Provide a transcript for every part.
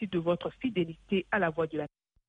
Merci de votre fidélité à la Voix de la...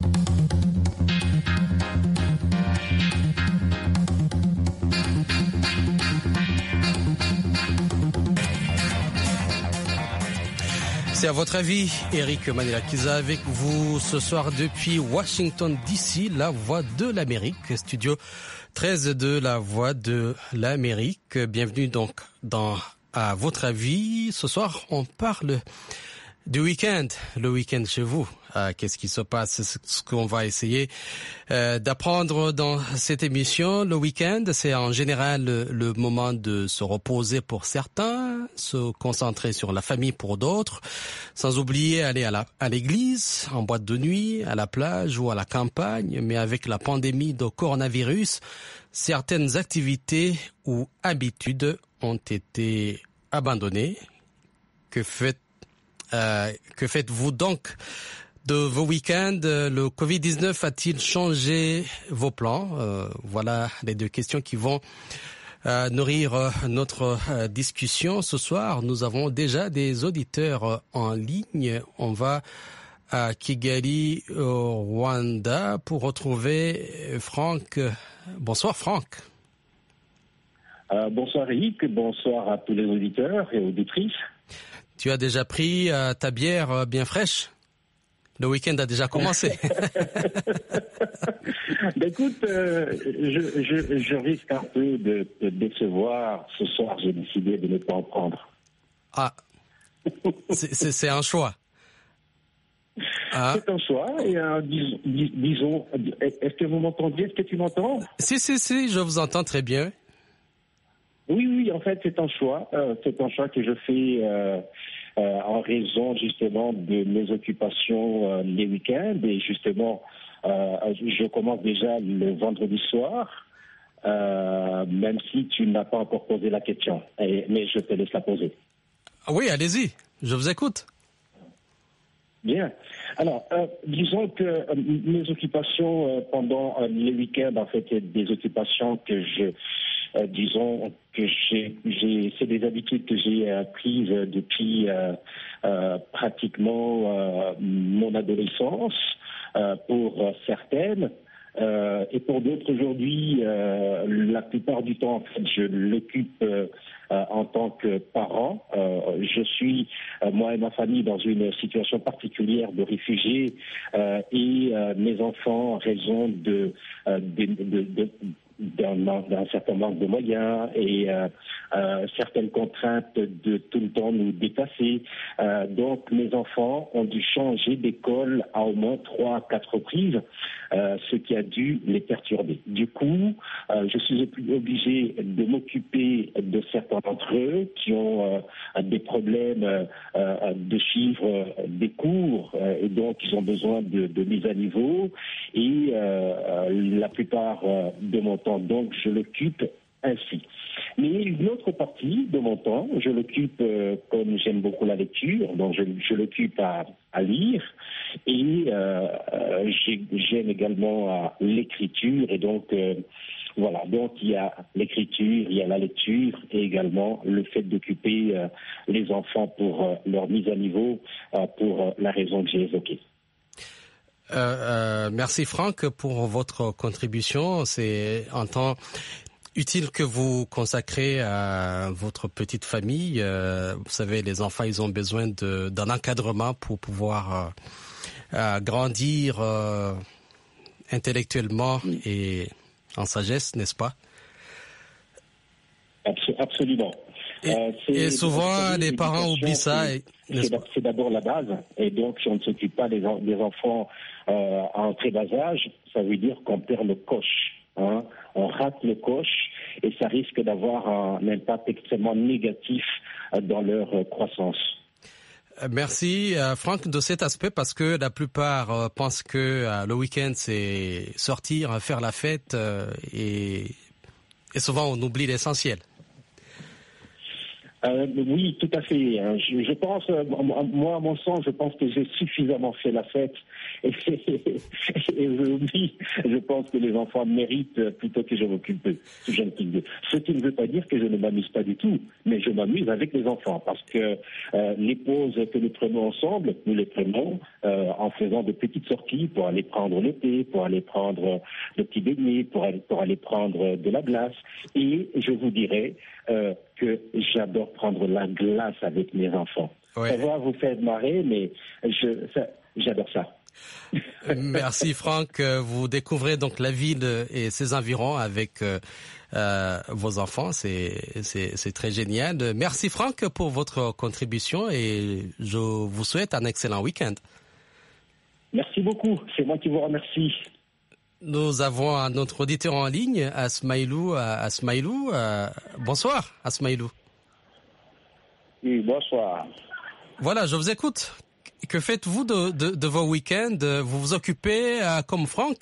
C'est à votre avis, Eric Manelakiza avec vous ce soir depuis Washington DC, la Voix de l'Amérique, studio 13 de la Voix de l'Amérique. Bienvenue donc dans À votre avis. Ce soir, on parle du week-end, le week-end chez vous. Qu'est-ce qui se passe? C'est ce qu'on va essayer d'apprendre dans cette émission. Le week-end, c'est en général le moment de se reposer pour certains, se concentrer sur la famille pour d'autres, sans oublier aller à l'église, en boîte de nuit, à la plage ou à la campagne. Mais avec la pandémie de coronavirus, certaines activités ou habitudes ont été abandonnées. Que faites-vous donc de vos week-ends? Le Covid-19 a-t-il changé vos plans? Voilà les deux questions qui vont nourrir notre discussion. Ce soir, nous avons déjà des auditeurs en ligne. On va à Kigali, au Rwanda, pour retrouver Franck. Bonsoir Franck. Bonsoir Eric, bonsoir à tous les auditeurs et auditrices. Tu as déjà pris ta bière bien fraîche? Le week-end a déjà commencé. Écoute, je risque un peu de te décevoir. Ce soir, j'ai décidé de ne pas en prendre. Ah, c'est un choix. Ah. C'est un choix et disons, est-ce que vous m'entendez? Est-ce que tu m'entends? Si, je vous entends très bien. Oui, en fait, c'est un choix. C'est un choix que je fais en raison justement de mes occupations les week-ends. Et justement, je commence déjà le vendredi soir, même si tu n'as pas encore posé la question. Mais je te laisse la poser. Oui, allez-y, je vous écoute. Bien. Alors, disons que mes occupations pendant les week-ends, en fait, c'est des occupations que disons que c'est des habitudes que j'ai prises depuis pratiquement mon adolescence, pour certaines. Et pour d'autres aujourd'hui, la plupart du temps, en fait, je l'occupe en tant que parent. Je suis, moi et ma famille, dans une situation particulière de réfugiés et mes enfants, en raison d'un certain manque de moyens et certaines contraintes de tout le temps nous déplacer. Donc mes enfants ont dû changer d'école à au moins 3 à 4 reprises, ce qui a dû les perturber. Du coup, je suis obligé de m'occuper de certains d'entre eux qui ont des problèmes de suivre des cours et donc ils ont besoin de mise à niveau et la plupart de mon temps, donc je l'occupe ainsi. Mais une autre partie de mon temps, je l'occupe, comme j'aime beaucoup la lecture, donc je l'occupe à lire et j'aime également l'écriture et donc voilà, donc il y a l'écriture, il y a la lecture et également le fait d'occuper les enfants pour leur mise à niveau pour la raison que j'ai évoquée. Merci Franck pour votre contribution. C'est un temps utile que vous consacrez à votre petite famille. Vous savez, les enfants, ils ont besoin d'un encadrement pour pouvoir grandir intellectuellement et en sagesse, n'est-ce pas? Absolument. Et souvent, les parents oublient ça. C'est d'abord la base. Et donc, si on ne s'occupe pas des enfants à un très bas âge, ça veut dire qu'on perd le coche. Hein. On rate le coche et ça risque d'avoir un impact extrêmement négatif dans leur croissance. Merci Franck de cet aspect parce que la plupart pensent que le week-end c'est sortir, faire la fête et souvent on oublie l'essentiel. Oui, tout à fait. Je pense, moi, à mon sens, je pense que j'ai suffisamment fait la fête. Et aujourd'hui, je pense que les enfants méritent plutôt que je m'occupe d'eux. Ce qui ne veut pas dire que je ne m'amuse pas du tout, mais je m'amuse avec les enfants parce que les pauses que nous prenons ensemble, nous les prenons en faisant de petites sorties pour aller prendre le thé, pour aller prendre le petit beignet, pour aller prendre de la glace. Et je vous dirais que j'adore prendre la glace avec mes enfants. Ouais. Ça va vous faire marrer, mais j'adore ça. Merci Franck. Vous découvrez donc la ville et ses environs avec vos enfants. C'est très génial. Merci Franck pour votre contribution et je vous souhaite un excellent week-end. Merci beaucoup. C'est moi qui vous remercie. Nous avons un autre auditeur en ligne, Asmaïlou. Bonsoir, Asmaïlou. Oui, bonsoir. Voilà, je vous écoute. Que faites-vous de vos week-ends? Vous vous occupez comme Franck?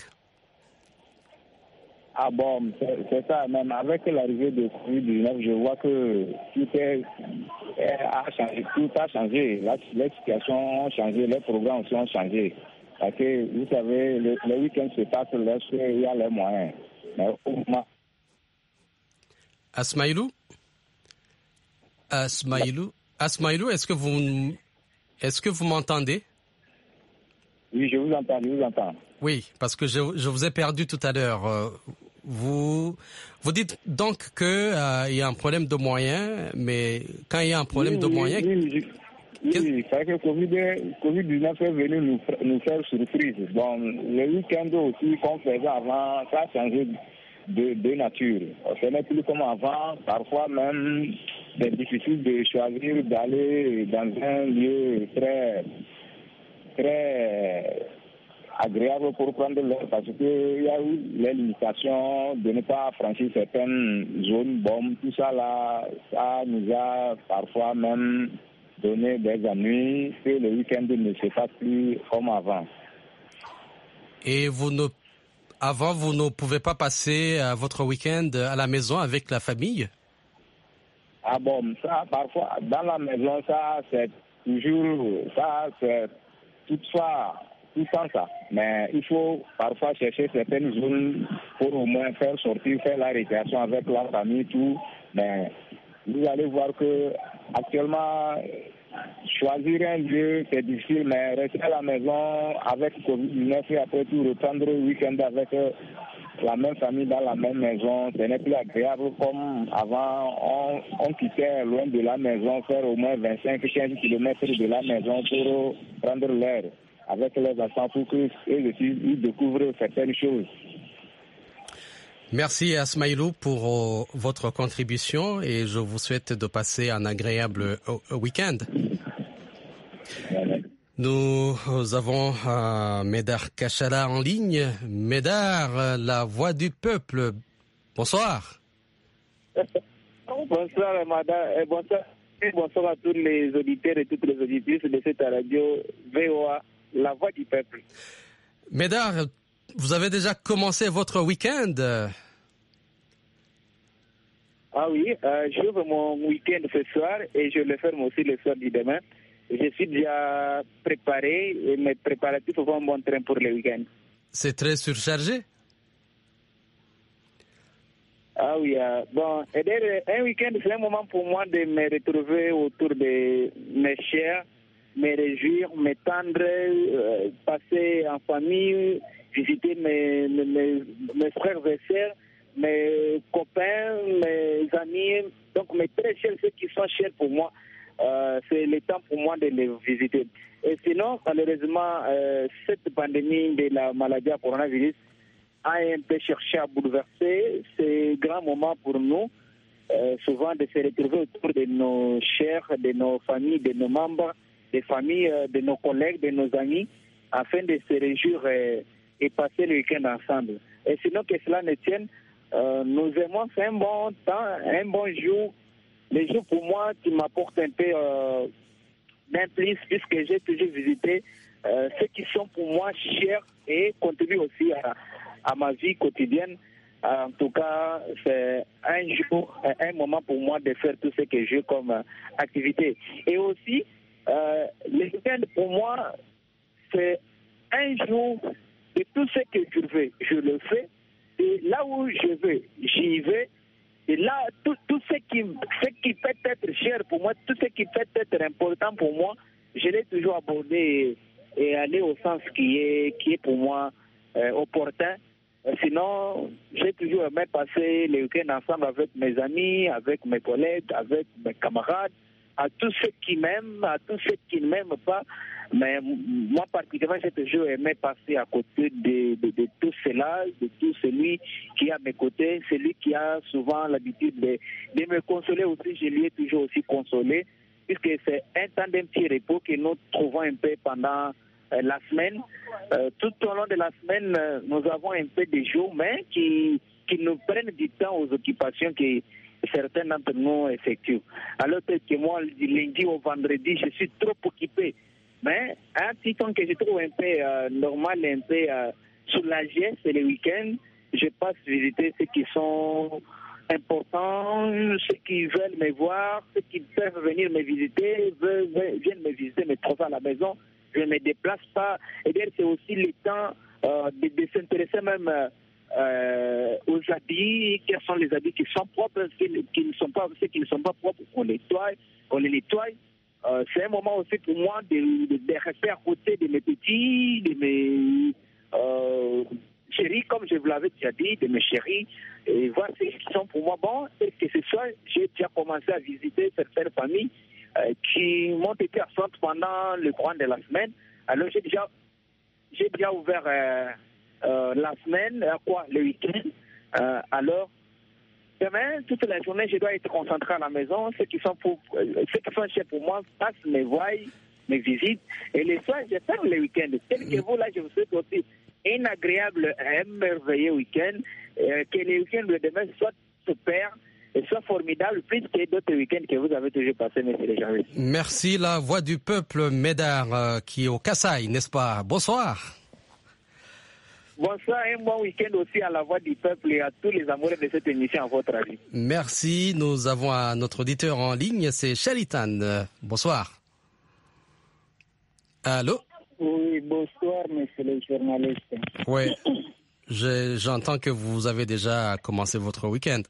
Ah bon, c'est ça. Même avec l'arrivée de Covid-19, je vois que tout a changé. Tout a changé. Les situations ont changé, les programmes aussi ont changé. Parce que, vous savez, le week-end se passe lorsqu'il y a les moyens. Mais au moment... Asmaïlou, est-ce que vous m'entendez? Oui, je vous entends. Oui, parce que je vous ai perdu tout à l'heure. Vous dites donc qu'il y a un problème de moyens, mais quand il y a un problème de moyens... Oui, c'est que Covid-19 est venu nous faire surprise. Bon, le week-end aussi, qu'on faisait avant, ça a changé de nature. Ce n'est plus comme avant. Parfois même, c'est difficile de choisir d'aller dans un lieu très, très agréable pour prendre l'air parce qu'il y a eu les limitations de ne pas franchir certaines zones. Bon, tout ça là, ça nous a parfois même donner des ennuis que le week-end ne se passe plus comme avant. Et avant, vous ne pouvez pas passer votre week-end à la maison avec la famille? Ah bon, ça, parfois, dans la maison, ça, c'est toujours, ça, c'est toutefois, tout le temps ça. Mais il faut parfois chercher certaines zones pour au moins faire sortir, faire la récréation avec la famille, tout. Mais vous allez voir que actuellement, choisir un lieu, c'est difficile, mais rester à la maison avec Covid-19 et après tout reprendre le week-end avec la même famille dans la même maison, ce n'est plus agréable comme avant. On quittait loin de la maison, faire au moins 25-15 km de la maison pour prendre l'air avec les enfants pour qu'ils découvrent certaines choses. Merci Asmaïlou pour votre contribution et je vous souhaite de passer un agréable week-end. Nous avons Médard Kachala en ligne. Médard, la voix du peuple. Bonsoir. Bonsoir madame, bonsoir à tous les auditeurs et toutes les auditrices de cette radio VOA, la voix du peuple. Médard, vous avez déjà commencé votre week-end? Ah oui, j'ouvre mon week-end ce soir et je le ferme aussi le soir du demain. Je suis déjà préparé et mes préparatifs vont bon train pour le week-end. C'est très surchargé? Ah oui, bon, un week-end c'est un moment pour moi de me retrouver autour de mes chers, me réjouir, m'étendre, passer en famille, visiter mes frères et sœurs, mes copains, mes amis, donc mes très chers, ceux qui sont chers pour moi, c'est le temps pour moi de les visiter. Et sinon, malheureusement, cette pandémie de la maladie à coronavirus a un peu cherché à bouleverser ces grands moments pour nous, souvent de se retrouver autour de nos chers, de nos familles, de nos membres, des familles, de nos collègues, de nos amis, afin de se réjouir et passer le week-end ensemble. Et sinon que cela ne tienne, nous aimons, c'est un bon temps, un bon jour. Les jours pour moi qui m'apportent un peu d'un plus, puisque j'ai toujours visité ceux qui sont pour moi chers et contribuent aussi à ma vie quotidienne. En tout cas, c'est un moment pour moi de faire tout ce que je veux comme activité. Et aussi, le week-end pour moi, c'est un jour de tout ce que je veux. Je le fais. Et là où je veux, j'y vais. Et là, tout ce qui peut être cher pour moi, tout ce qui peut être important pour moi, je l'ai toujours abordé et aller au sens qui est pour moi opportun. Sinon, j'ai toujours aimé passer les week-ends ensemble avec mes amis, avec mes collègues, avec mes camarades, à tous ceux qui m'aiment, à tous ceux qui ne m'aiment pas. Mais moi, particulièrement, j'ai toujours aimé passer à côté de tout cela, de tout celui qui est à mes côtés, celui qui a souvent l'habitude de me consoler aussi. Je lui ai toujours aussi consolé, puisque c'est un temps d'un petit repos que nous trouvons un peu pendant la semaine. Tout au long de la semaine, nous avons un peu de jours, mais qui nous prennent du temps aux occupations que certains d'entre nous effectuent. Alors que moi, du lundi au vendredi, je suis trop occupé. Mais un petit temps que je trouve un peu normal, un peu soulagé, c'est le week-end. Je passe visiter ceux qui sont importants, ceux qui veulent me voir, ceux qui peuvent venir me visiter, viennent me visiter, me trouver à la maison. Je ne me déplace pas. Et bien, c'est aussi le temps de s'intéresser même aux habits. Quels sont les habits qui sont propres, ceux qui ne sont pas propres, on les nettoie. C'est un moment aussi pour moi de rester à côté de mes petits, de mes chéris, comme je vous l'avais déjà dit, de mes chéris, et voir ce qui sont pour moi bons. Et que ce soit, j'ai déjà commencé à visiter certaines familles qui m'ont été absentes pendant le courant de la semaine. Alors j'ai déjà ouvert la semaine, le week-end. Alors demain, toute la journée, je dois être concentré à la maison. Ceux qui sont chers pour moi passent mes voyages, mes visites. Et les soirs, je ferme le week-end. Tel que vous, là, je vous souhaite aussi un agréable, un merveilleux week-end. Que le week-end de demain soit super et soit formidable, plus que d'autres week-ends que vous avez toujours passés, monsieur les gens. Merci, la voix du peuple Médard, qui est au Kasaï, n'est-ce pas? Bonsoir. Bonsoir, un bon week-end aussi à la voix du peuple et à tous les amoureux de cette émission, à votre avis. Merci. Nous avons notre auditeur en ligne, c'est Shalitan. Bonsoir. Allô? Oui, bonsoir, monsieur le journaliste. Oui, j'entends que vous avez déjà commencé votre week-end.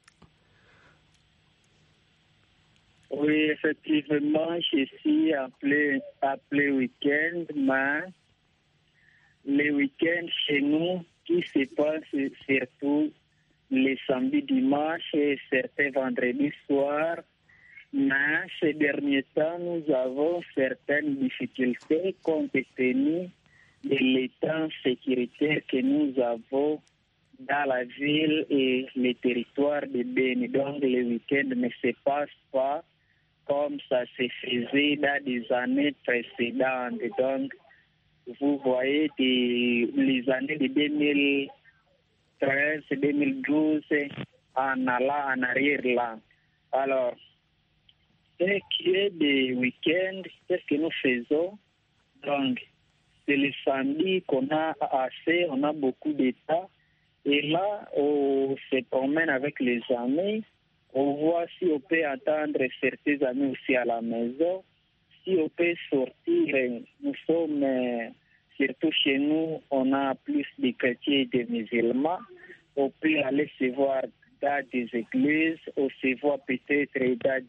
Oui, effectivement, je suis appelé week-end, mais les week-ends chez nous, qui se passe surtout les samedis, dimanches et certains vendredis soirs. Mais ces derniers temps, nous avons certaines difficultés compte tenu de l'état sécuritaire que nous avons dans la ville et les territoires de Beni. Donc, les week-ends ne se passent pas comme ça se faisait dans des années précédentes. Donc, vous voyez les années de 2013, 2012 en allant en arrière là. Alors, ce qui est des week-ends, qu'est-ce que nous faisons? Donc, c'est le samedi qu'on a assez, on a beaucoup d'état. Et là, on se promène avec les amis. On voit si on peut attendre certains amis aussi à la maison. Si on peut sortir, nous sommes, surtout chez nous, on a plus de chrétiens et de musulmans. On peut aller se voir dans des églises, on se voit peut-être dans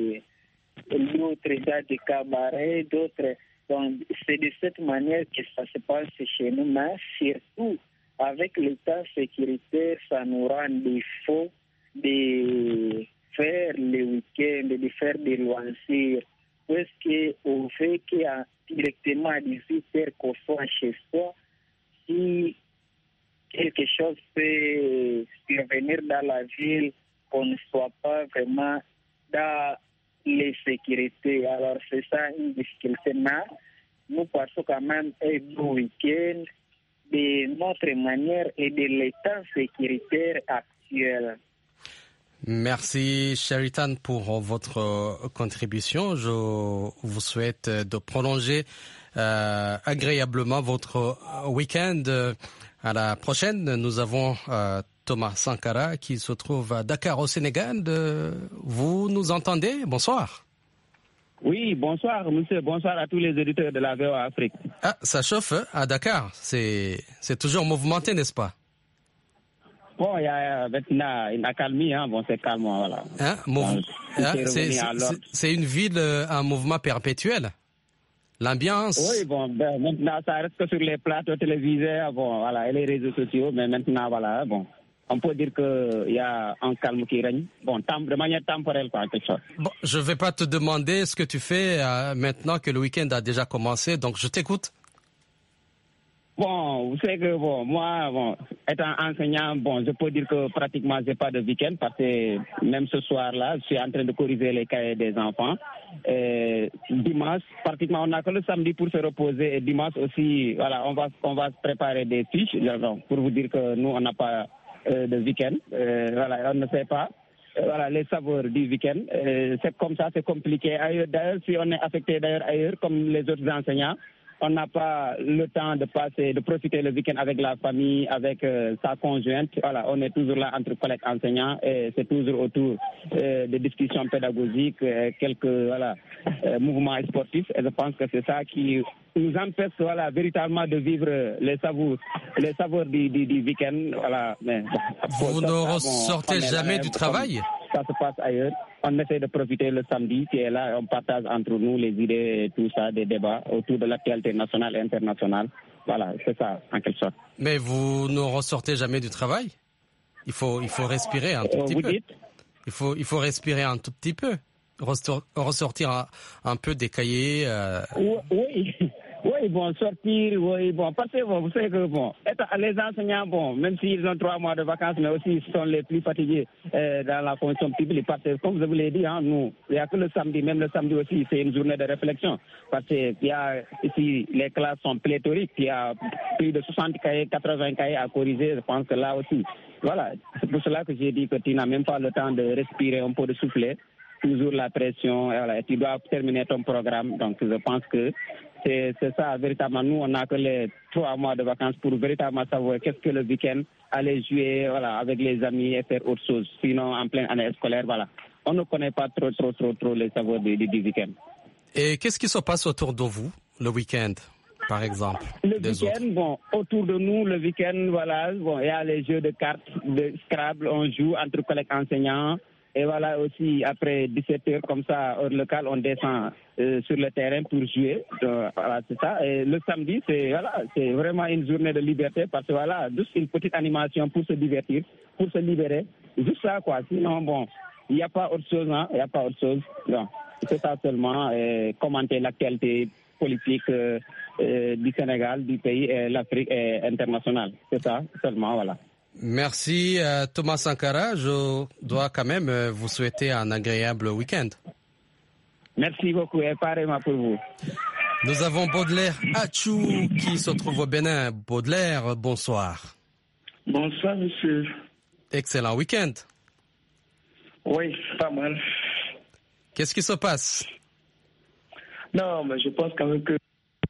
des cabarets, d'autres. Donc, c'est de cette manière que ça se passe chez nous, mais surtout, avec l'état sécuritaire, ça nous rend défaut de faire le week-end, de faire des loisirs. Parce qu'on fait qu'il directement à 18h qu'on soit chez soi, si quelque chose peut survenir dans la ville, qu'on ne soit pas vraiment dans les sécurités. Alors c'est ça une difficulté. Mais nous passons quand même un bon week-end de notre manière et de l'état sécuritaire actuel. Merci Sharitan pour votre contribution. Je vous souhaite de prolonger agréablement votre week-end. À la prochaine, nous avons Thomas Sankara qui se trouve à Dakar au Sénégal. Vous nous entendez? Bonsoir. Oui, bonsoir monsieur, bonsoir à tous les auditeurs de la VOA Afrique. Ah, ça chauffe à Dakar, c'est toujours mouvementé, n'est-ce pas? Bon, il y a maintenant une accalmie, bon, c'est calme, voilà. C'est une ville en mouvement perpétuel. L'ambiance. Oui, bon, maintenant ça reste que sur les plateaux télévisés, bon, voilà, et les réseaux sociaux, mais maintenant, voilà, bon. On peut dire qu'il y a un calme qui règne, bon, de manière temporelle, quoi, quelque chose. Bon, je ne vais pas te demander ce que tu fais maintenant que le week-end a déjà commencé, donc je t'écoute. Bon, vous savez que, bon, moi, bon, étant enseignant, bon, je peux dire que pratiquement, j'ai pas de week-end parce que même ce soir-là, je suis en train de corriger les cahiers des enfants. Dimanche, pratiquement, on n'a que le samedi pour se reposer et dimanche aussi, voilà, on va se préparer des fiches, pour vous dire que nous, on n'a pas de week-end, voilà, on ne sait pas. Voilà, les saveurs du week-end, c'est comme ça, c'est compliqué. D'ailleurs, si on est affecté d'ailleurs ailleurs, comme les autres enseignants, on n'a pas le temps de profiter le week-end avec la famille, avec sa conjointe. Voilà, on est toujours là entre collègues enseignants et c'est toujours autour des discussions pédagogiques, quelques mouvements sportifs. Et je pense que c'est ça qui nous empêche véritablement de vivre les saveurs du week-end. Voilà. Mais, vous ne ressortez jamais du travail? Ça se passe ailleurs. On essaie de profiter le samedi qui est là, on partage entre nous les idées et tout ça, des débats autour de l'actualité nationale et internationale. Voilà, c'est ça, en quelque sorte. Mais vous ne ressortez jamais du travail? Il faut respirer un tout petit peu. Dites? Il faut respirer un tout petit peu. Ressortir un peu des cahiers. Oui, bon, sortir, oui, bon, parce que bon, vous savez que bon, les enseignants, bon, même s'ils ont 3 mois de vacances, mais aussi ils sont les plus fatigués dans la fonction publique. Parce que, comme je vous l'ai dit, nous, il n'y a que le samedi, même le samedi aussi, c'est une journée de réflexion. Parce que il y a ici, les classes sont pléthoriques, il y a plus de 60 cahiers, 80 cahiers à corriger. Je pense que là aussi, voilà, c'est pour cela que j'ai dit que tu n'as même pas le temps de respirer, un peu de souffler. Toujours la pression, voilà, et tu dois terminer ton programme. Donc, je pense que c'est ça, véritablement. Nous, on n'a que les 3 mois de vacances pour véritablement savoir qu'est-ce que le week-end, aller jouer, voilà, avec les amis et faire autre chose. Sinon, en pleine année scolaire, voilà, on ne connaît pas trop les savoirs du week-end. Et qu'est-ce qui se passe autour de vous, le week-end, par exemple? Le week-end, bon, autour de nous, le week-end, voilà, bon, il y a les jeux de cartes, de Scrabble, on joue entre collègues enseignants. Et voilà aussi, après 17h, comme ça, hors local, on descend sur le terrain pour jouer. Voilà, c'est ça. Et le samedi, c'est vraiment une journée de liberté parce que voilà, juste une petite animation pour se divertir, pour se libérer. Juste ça, quoi. Sinon, bon, il n'y a pas autre chose, hein. Il n'y a pas autre chose. Non. C'est ça seulement, commenter l'actualité politique du Sénégal, du pays, et l'Afrique et internationale. C'est ça seulement, voilà. Merci Thomas Sankara. Je dois quand même vous souhaiter un agréable week-end. Merci beaucoup et pareillement pour vous. Nous avons Baudelaire Achou qui se trouve au Bénin. Baudelaire, bonsoir. Bonsoir monsieur. Excellent week-end. Oui, pas mal. Qu'est-ce qui se passe? Non, mais je pense quand même que...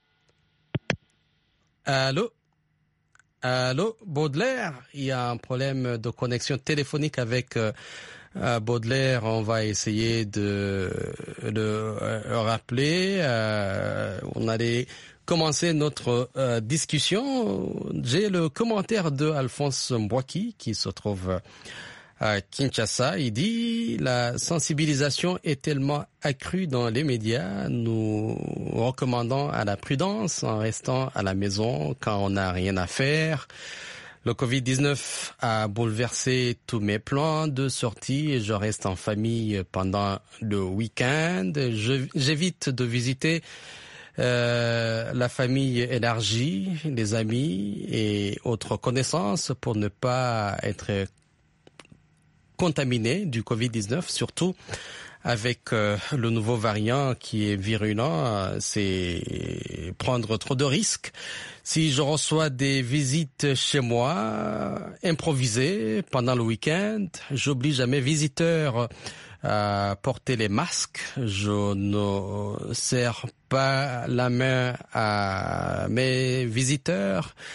Allô, Baudelaire, il y a un problème de connexion téléphonique avec Baudelaire. On va essayer de le rappeler. On allait commencer notre discussion. J'ai le commentaire de Alphonse Mbouaki qui se trouve à Kinshasa. Il dit « La sensibilisation est tellement accrue dans les médias, nous recommandons à la prudence en restant à la maison quand on n'a rien à faire. Le Covid-19 a bouleversé tous mes plans de sortie et je reste en famille pendant le week-end. J'évite de visiter la famille élargie, les amis et autres connaissances pour ne pas être contaminés du Covid-19, surtout avec le nouveau variant qui est virulent, c'est prendre trop de risques. Si je reçois des visites chez moi, improvisées pendant le week-end, j'oblige à mes visiteurs à porter les masques. Je ne serre pas la main à mes visiteurs.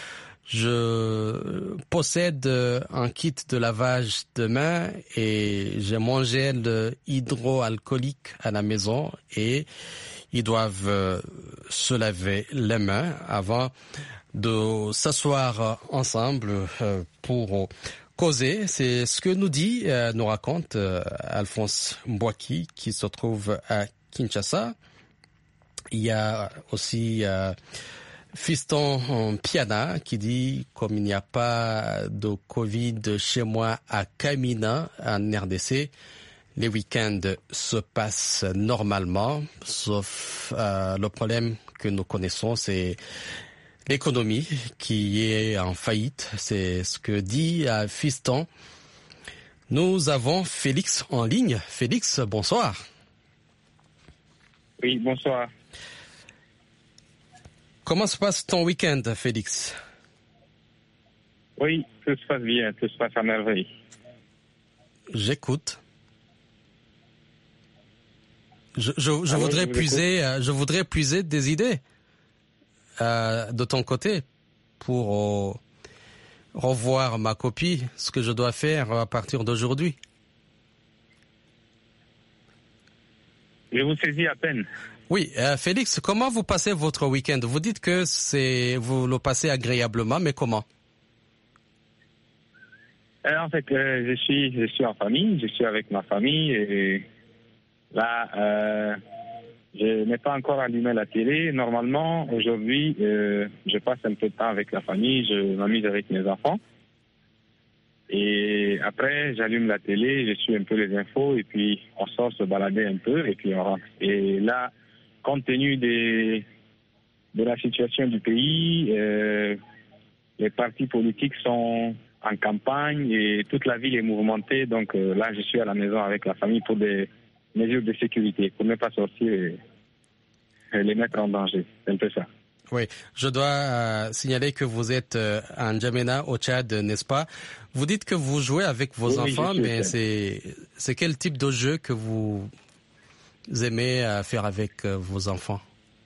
Je possède un kit de lavage de mains et j'ai mon gel hydroalcoolique à la maison et ils doivent se laver les mains avant de s'asseoir ensemble pour causer. C'est ce que nous raconte Alphonse Mbouaki qui se trouve à Kinshasa. Il y a aussi Fiston Piana qui dit, comme il n'y a pas de Covid chez moi à Kamina, en RDC, les week-ends se passent normalement, sauf le problème que nous connaissons, c'est l'économie qui est en faillite. C'est ce que dit Fiston. Nous avons Félix en ligne. Félix, bonsoir. Oui, bonsoir. Comment se passe ton week-end, Félix? Oui, tout se passe bien, tout se passe à merveille. J'écoute. Je voudrais puiser des idées de ton côté pour revoir ma copie, ce que je dois faire à partir d'aujourd'hui. Je vous saisis à peine. Oui, Félix, comment vous passez votre week-end? Vous dites que vous le passez agréablement, mais comment? En fait, je suis en famille, je suis avec ma famille et là, je n'ai pas encore allumé la télé. Normalement, aujourd'hui, je passe un peu de temps avec la famille, je m'amuse avec mes enfants. Et après, j'allume la télé, je suis un peu les infos et puis on sort se balader un peu et puis on rentre. Et là, compte tenu de la situation du pays, les partis politiques sont en campagne et toute la ville est mouvementée. Donc là, je suis à la maison avec la famille pour des mesures de sécurité, pour ne pas sortir et les mettre en danger. C'est un peu ça. Oui, je dois signaler que vous êtes en N'Djamena, au Tchad, n'est-ce pas? Vous dites que vous jouez avec vos enfants, mais c'est quel type de jeu que vous aimez faire avec vos enfants?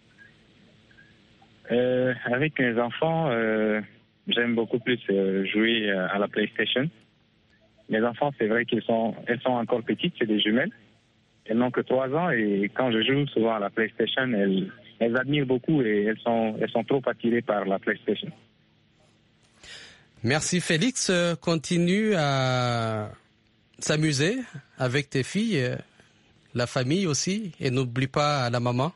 Avec mes enfants, j'aime beaucoup plus jouer à la PlayStation. Mes enfants, c'est vrai elles sont encore petites, c'est des jumelles. Elles n'ont que 3 ans et quand je joue souvent à la PlayStation, elles admirent beaucoup et elles sont trop attirées par la PlayStation. Merci Félix. Continue à s'amuser avec tes filles, la famille aussi, et n'oublie pas la maman.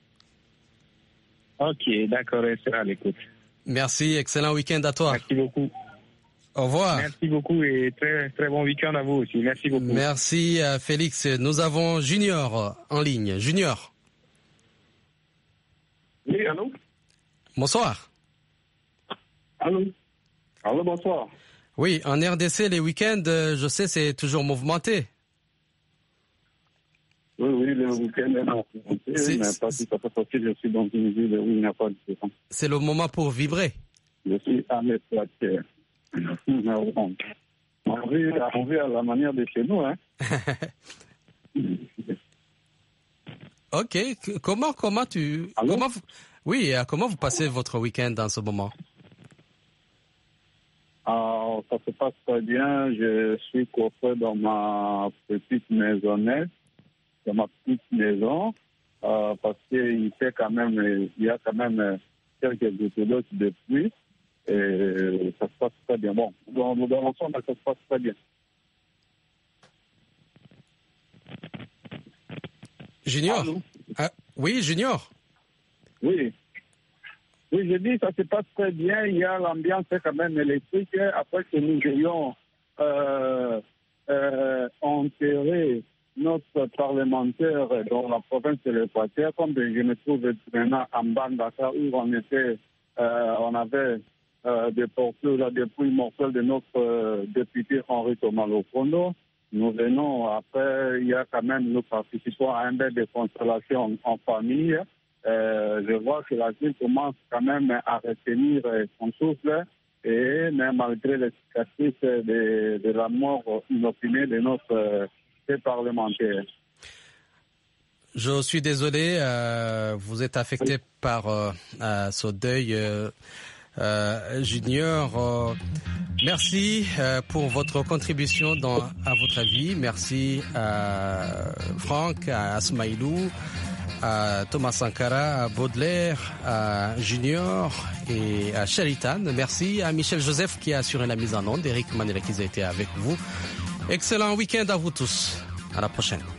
Ok, d'accord, elle sera à l'écoute. Merci, excellent week-end à toi. Merci beaucoup. Au revoir. Merci beaucoup et très, très bon week-end à vous aussi. Merci beaucoup. Merci Félix. Nous avons Junior en ligne. Junior. Oui, allô? Bonsoir. Allô? Allô, bonsoir. Oui, en RDC, les week-ends, je sais, c'est toujours mouvementé. Oui, le week-end est mouvementé, mais pas tout à fait parce que je suis dans une ville où il n'y a pas de différence. C'est le moment pour vibrer. Je suis à Metplaquer. On vit à la manière de chez nous, hein. Ok, comment vous passez votre week-end en ce moment? Ça se passe très bien. Je suis coiffé dans ma petite maisonnette, dans ma petite maison, parce qu'il y a quand même quelques gouttes de pluie. Et ça se passe très bien. Bon, dans l'ensemble, ça se passe très bien. Junior? Oui, Junior? Oui. Oui, je dis, ça se passe très bien. Il y a l'ambiance quand même électrique. Après que nous ayons enterré notre parlementaire dans la province de l'Équateur, comme je me trouve maintenant en Bandaka, où on avait déporté la dépouille mortelle de notre député Henri Thomas Lokondo. Nous venons, après, nous participons à un bain de consolation en famille. Je vois que la ville commence quand même à retenir son souffle, et même malgré les cicatrices de la mort inopinée de notre parlementaire. Je suis désolé, vous êtes affecté par ce deuil Junior. Merci pour votre contribution à votre avis. Merci à Franck, à Asmaïlou, à Thomas Sankara, à Baudelaire, à Junior et à Sheritan. Merci à Michel Joseph qui a assuré la mise en onde. Eric Manela qui a été avec vous. Excellent week-end à vous tous. À la prochaine.